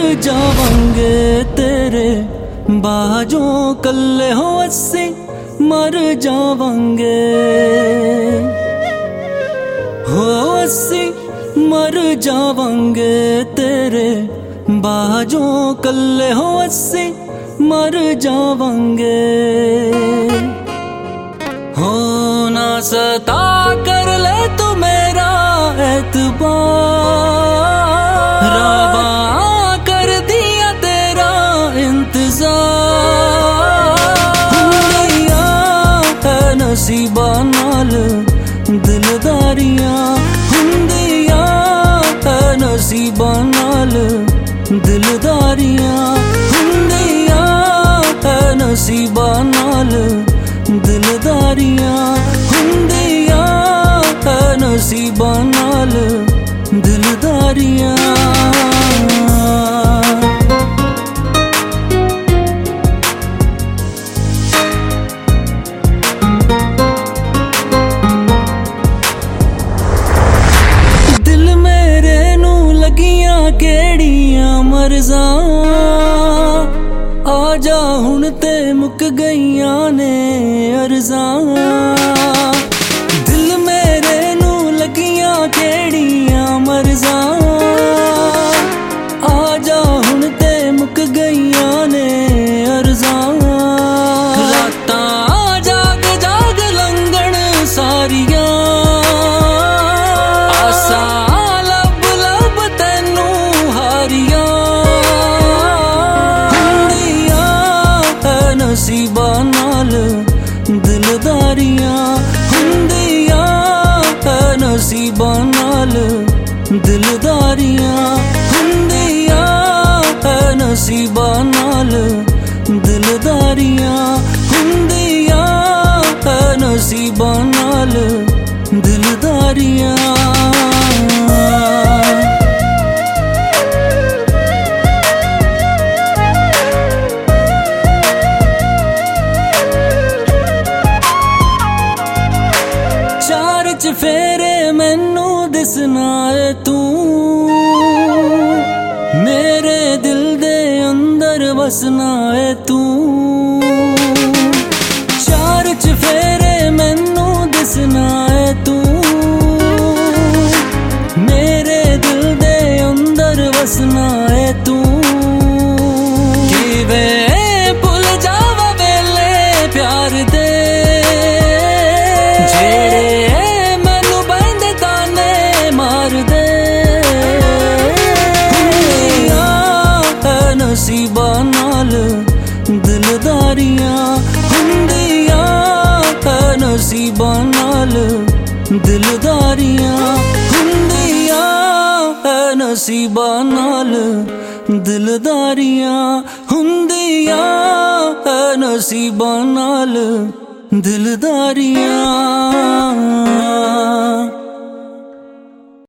जावांगे तेरे बाजों कल्ले हो अस्सी मर जावांगे हो अस्सी मर जावांगे तेरे बाजों कल्ले हो अस्सी मर जावांगे हो ना सता कर ले तू मेरा एतबार रवा कर दिया तेरा इंतजार हुंदिया है नसीबा नाल दिलदारियां हुंदिया है नसीबा नाल दिलदारियां हुंदिया है नसीबा नाल दिलदारियां हुंदिया है नसीबा नाल दिलदारियां दिल मेरे नू लगियां केड़ियां मरज़ां आजा हुण ते मुक गईयां ने अर्ज़ां दिल मेरे नू लगियां केड़ियां मरज़ां आजा हुण ते मुक गईयां ने अर्ज़ां रातां जाग जाग लंघण सारियां आसा लब लब तैनू हारियां नसीबा नाल दिलदारियां हुंदिया है नसीबा नाल दिलदारियां हुंदिया है नसीबा नाल दिलदारियां हुंदिया है नसीबा नाल दिलदारियां फेरे मैनू दिसना है तू मेरे दिल दे अंदर वसना है तू चार चफेरे मैनू दिसना है तू मेरे दिल दे अंदर वसना है तू किवे भुल जावा वेले प्यार दे जेड़े नसीबा नाल दिलदारियां हुंदिया है नसीबा नाल दिलदारियां हुंदिया है नसीबा नाल दिलदारियां हुंदिया है नसीबा नाल दिलदारियां।